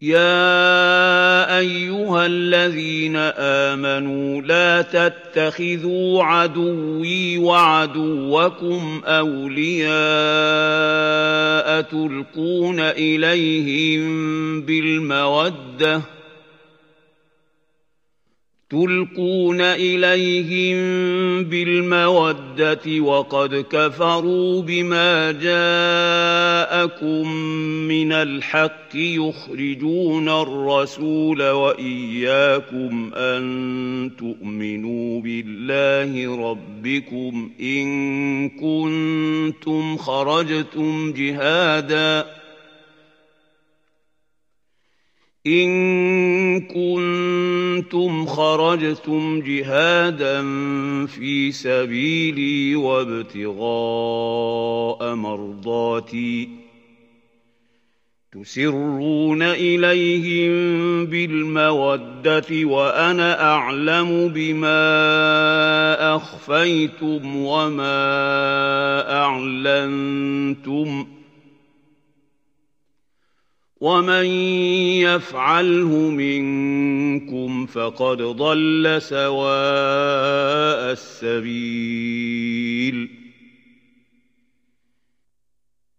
يا أيها الذين آمنوا لا تتخذوا عدوي وعدوكم أولياء تلقون إليهم بالمودة وقد كفروا بما جاءكم من الحق يخرجون الرسول وإياكم أن تؤمنوا بالله ربكم إن كنتم خرجتم جهادا في سبيلي وابتغاء مرضاتي تسرون إليهم بالمودة وأنا أعلم بما أخفيتم وما أعلنتم ومن يفعله منكم فقد ضل سواء السبيل